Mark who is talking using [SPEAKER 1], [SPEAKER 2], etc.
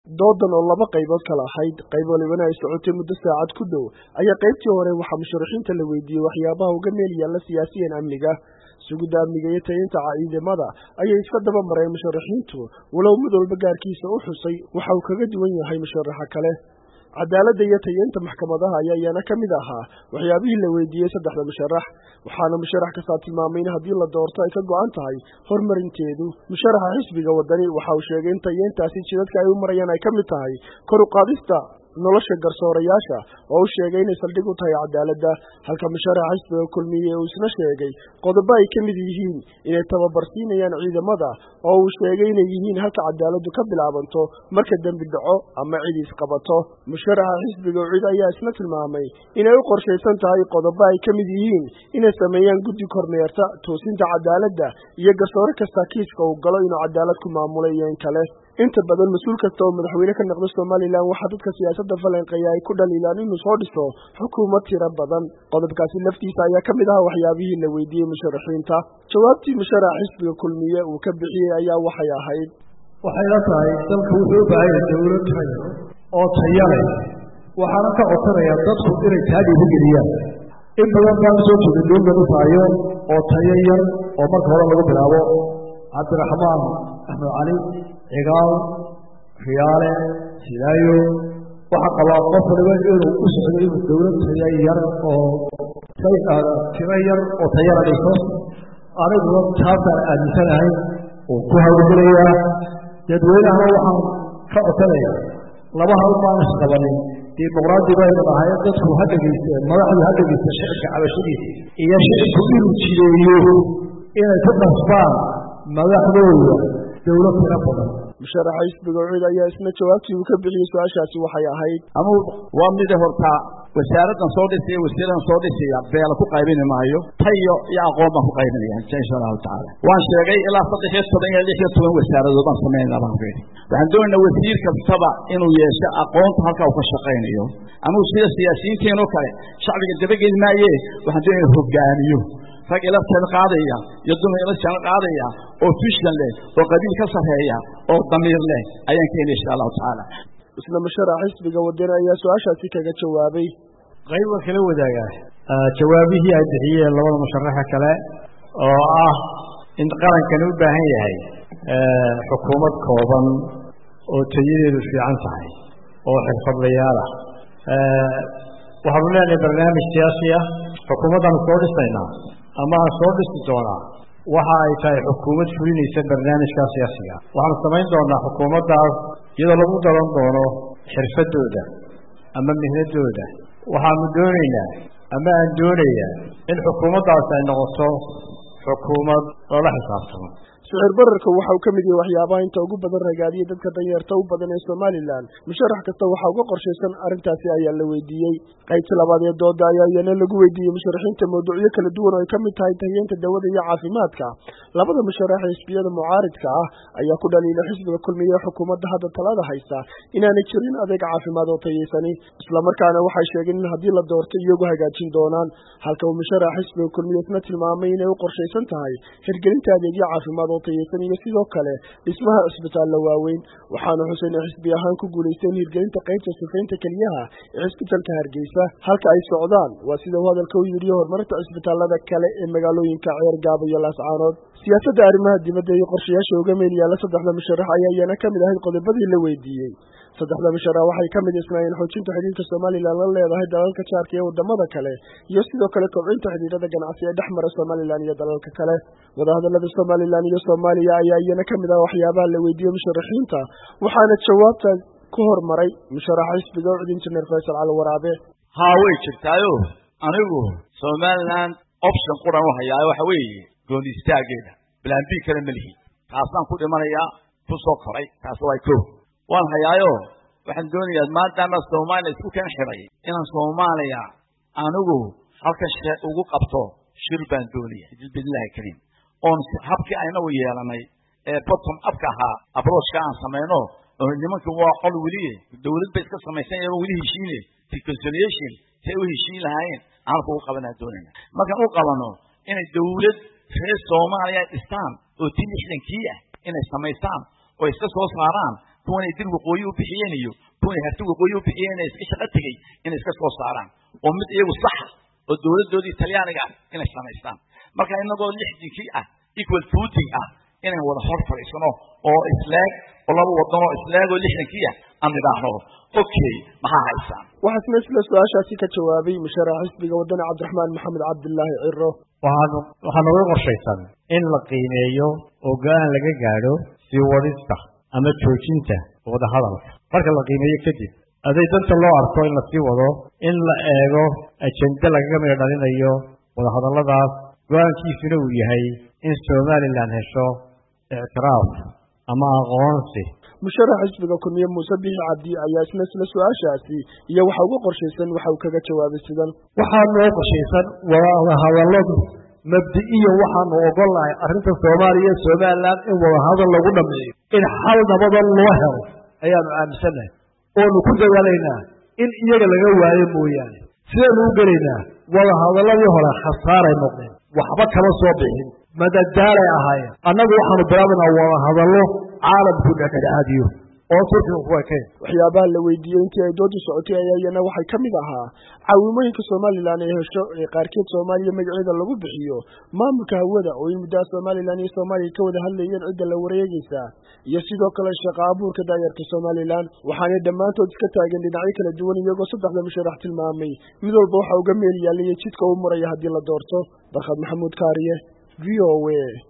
[SPEAKER 1] doodan oo laba qaybood kala ahayd qayb walibana ay socotay muddo saacad ku dhow ayaa qaybtii hore waxaa musharaxiinta la weydiiyey waxyaabaha uga meel yaalla siyaasiyan amniga sugidda amniga iyo tayinta ciidamada ayay iska daba mareen musharaxiintu walow mid walba gaarkiisa u xusay waxa uu kaga duwan yahay musharaxa kale cadaaladda iyo tayinta maxkamadaha ayaa iyana ka mid ahaa waxyaabihii la weydiiyey saddexda musharax waxaana musharax kastaa tilmaamay in haddii la doorto ay ka go-an tahay horumarinteedu musharaxa xisbiga wadani waxa uu sheegay in tayintaasi jidadka ay u marayaan ay ka mid tahay kor u qaadista nolosha garsoorayaasha oo uu sheegay inay saldhig u tahay cadaaladda halka musharaxa xisbiga kulmiye uu isna sheegay qodobo ay ka mid yihiin inay tababarsiinayaan ciidamada oo uu sheegay inay yihiin halka cadaaladdu ka bilaabanto marka dembi dhaco ama cid isqabato musharaxa xisbiga cid ayaa isna tilmaamay inay u qorshaysan tahay qodobo ay ka mid yihiin inay sameeyaan guddi kormeerta toosinta cadaaladda iyo garsoore kasta kiiska uu galo inuu cadaalad ku maamulay iyo in kale inta badan mas-uul kasta oo madaxweyne ka noqda Soomaaliland waxa dadka siyaasadda falanqeeya ay ku dhaliilaan inuu soo dhiso xukuumad tiro badan qodobkaasi laftiisa ayaa ka mid ah waxyaabihii la weydiiyey musharaxiinta jawaabtii musharaxa xisbiga kulmiye uu ka bixiyey ayaa waxay ahayd
[SPEAKER 2] waxay la tahay dalka wuxuu u baahan yahay dawlad tayo oo tayo leh waxaana ka codsanaya dadku inay taadi u geliyaan in badan baan soo jeedin dawlad u tayo oo tayo yar oo marka hore lagu bilaabo Cabdiraxmaan Axmed Cali cigaal riyaale sidaayo waxa qabaa qof waliba inuu u socdo inuu dawlad tayo yar oo tiro yar oo tayo la dhiso anigu taasaan aaminsanahay oo ku hawlgelaya dadweynaha waxaan ka codsanaya laba hal baan isqabanin dimuqraadi bay leedahay dadku ha dhageysteen madaxdu ha dhageysteen shacabka cabashadiisa iyo shacabku inuu jireeyo inay ku qasbaan madaxdooda dawlad tiro badan
[SPEAKER 1] musharaxa xisbiga cid ayaa isna jawaabtii uu ka bixiyey su'aashaasi waxay ahayd
[SPEAKER 3] ama waa mid horta wasaaraddan soo dhisay wasiiradan soo dhisay beela ku qaybin maayo tayo iyo aqoon baan ku qaybinaya insha Allah taala waan sheegay ilaa 13 wasaaradood baan sameeynaa baan fiirin waxaan doonaynaa wasiir kastaba inuu yeesho aqoonta halka uu ka shaqeynayo ama sida siyaasiyiinteenu kale shacbiga dabageed maaye waxaan doonaynaa hogaamiyo rag ila tan qaadaya iyo dumar ila tan qaadaya oo fishan leh oo qabiil ka sareeya oo damiir leh ayaan keenay insha Allah taala
[SPEAKER 1] isla musharaxa xisbiga wadani ayaa su'aashaasi kaga jawaabay
[SPEAKER 2] qayb kale wadaaga jawaabihii ay bixiyeen labada musharaxa kale oo ah in qarankan u baahan yahay xukuumad kooban oo tayadeedu fiican tahay oo xirfadlayaal ah waxaanu leenahay barnaamij siyaasi ah xukuumaddan soo dhisaynaa ama soo dhisi doonaa waxa ay tahay xukuumad fulinaysa barnaamijka siyaasiga waxaan samayn doonaa xukuumaddaas iyadoo lagu daran doono xirfadooda ama mihnadooda waxaanu doonaynaa ama aan doonayaa in xukuumaddaas ay noqoto xukuumad loola xisaabtamo
[SPEAKER 1] sicir bararka waxa uu ka mid yahay waxyaabaha inta ugu badan ragaadiya dadka danyarta u badan ee Soomaaliland musharax kasta waxa uga qorshaysan arintaasi ayaa la weydiiyey qaybta labaad ee dooda ayaa iyana lagu weydiiyey musharaxiinta mawduucyo kala duwan oo ay ka mid tahay tayeynta dawada iyo caafimaadka labada musharax ee xisbiyada mucaaridka ah ayaa ku dhaliilay xisbiga kulmiye xukuumadda hadda talada haysa inaanay jirin adeeg caafimaad oo tayeysani isla markaana waxay sheegeen in haddii la doorto iyagu hagaajin doonaan halka uu musharax xisbiga kulmiye isna tilmaamay inay u qorshaysan tahay hirgelinta adeegyo caafimaad tayeysan iyo sidoo kale dhismaha cisbitaalka waaweyn waxaana xuseen xisbi ahaan ku guuleysteen hirgelinta qaybta sifaynta kaliyaha ee cisbitaalka Hargeysa halka ay socdaan waa sida uu hadalka u yiri horumarinta cisbitaalada kale ee magaalooyinka Ceergaabo iyo Laascaanood siyaasadda arrimaha dibadda iyo qorshayaasha uga meel yaalla saddexda musharax ayaa iyana ka mid ahayd qodobadii la weydiiyey saddexda musharax waxay ka mid isnaayeen xoojinta xiriirka Soomaaliland la leedahay dalalka jaarka iyo wadamada kale iyo sidoo kale kobcinta xiriirada ganacsi ee dhexmara Soomaaliland iyo dalalka kale wadahadallada Soomaaliland iyo Soomaaliya ayaa iyana ka mid ah waxyaabaha la weydiiyey musharaxiinta waxaana jawaabta ku hormaray musharaxa xisbiga Injineer Faysal Cali Waraabe
[SPEAKER 3] way jirtaayo anigu Soomaaliland option quran waxa weeye goon istaageeda plan B kale malihi taasaan ku dhimanayaa ku soo koray taas way koob waan hayaayo waxaan doonayaa maadaama Soomaaliya isku kan xiray inaan Soomaaliya anigu halka shay ugu qabto shir baan doonayaa billahi kariim on habkii ayna u yeelanay ee bottom up ka ahaa approach ka aan sameeyno oo nimanku waa qol waliye dawlad bay iska sameeysan iyaga wali heshiine reconciliation say u heshiin lahayn aan ku qabanaa doonayna marka uu qabano inay dawlad reer Soomaaliya dhistaan oo 60 inay sameeysan oo iska soo saaraan kuwanay dir waqooyi u bixiyeen iyo kuwanay harti waqooyi u bixiyeen inay iska shaqo tegey inay iska soo saaraan oo mid iyagu sax oo dawladdoodii Talyaaniga inay samaystaan marka inagoo 60kii equal footing inay wada hor fariisano oo islaag oo laba wadano islaag oo 60kii aan nidhaahno okay maxaa haysan
[SPEAKER 1] waxaasna isla su'aashaasi ka jawaabay musharax xisbiga wadana Cabdiraxmaan Maxamed Cabdullaahi Ciro
[SPEAKER 2] waxaan uga qorshaysan in la qiimeeyo oo go'aan laga gaadho sii wadista ama joojinta wada hadalka marka la qiimeeyo kadib aday danta loo arko in la sii wado in la eego ajenda lagaga mid dhalinayo wada hadalladaas go'aankiisuna uu yahay in Somaliland hesho اعتراف ama aqoonsi
[SPEAKER 1] musharax xisbiga kulmiye Muuse Biixi Cabdi ayaa isla su'aashaasi iyo waxa ugu qorshaysan waxa uu kaga jawaabay sidan
[SPEAKER 2] waxa loo qorshaysan wada hadalladu mabdi'iyan waxaan ogolahay arrinta Soomaaliya Somaliland in wada hadal lagu dhameeyo in xal nabadan loo helo ayaan aaminsanahay oo ku dagaalayna in iyaga laga waayo mooyaan sidee loo galeynaa wada hadalladii hore khasaaray noqdeen waxba kala soo bixin madadaala ahaayeen annagu waxaanu bilaabanaa wada hadallo caalamku dhexdhexaadiyo oo turkiga ku ekay
[SPEAKER 1] waxyaabaha la weydiiyay intii ay dooddu socotay ayana waxay ka mid ahaa caawimooyinka Somaliland ee hesho ee qaarkeed Soomaaliya magaceeda lagu bixiyo maamulka hawada oo in muddo Somaliland iyo Soomaaliya ka wada hadlayeen cidda la wareegaysa iyo sidoo kale shaqo abuurka daayarka Somaliland waxaana dhammaantood iska taagan dhinacyo kala duwan iyagoo saddexda musharax tilmaamay mid walba waxa uu ga meel yaalay jidka uu maray hadii la doorto Barkhad Maxamuud Kaariye VOA